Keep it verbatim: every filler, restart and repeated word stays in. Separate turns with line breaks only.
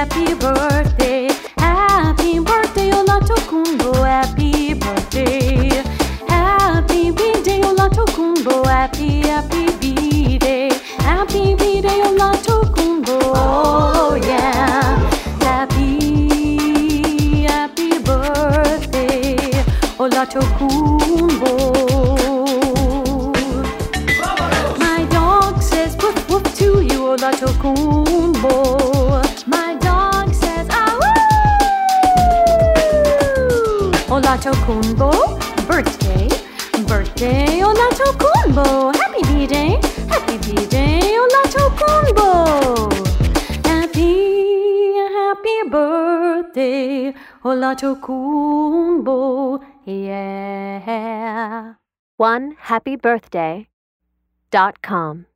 happy birthday. Happy birthday, Olatokunbo, happy birthday. Happy B-Day, Olatokunbo, happy, happy B-Day. Happy B-Day, Olatokunbo, oh yeah. Happy, happy birthday, Olatokunbo. My dog says woof woof to you, Olatokunbo. My dog says ah woo. Olatokunbo, birthday, birthday, Olatokunbo. Happy B-Day, happy B-Day, Olatokunbo. Happy, happy birthday, Olatokunbo, yeah.
one happy birthday dot com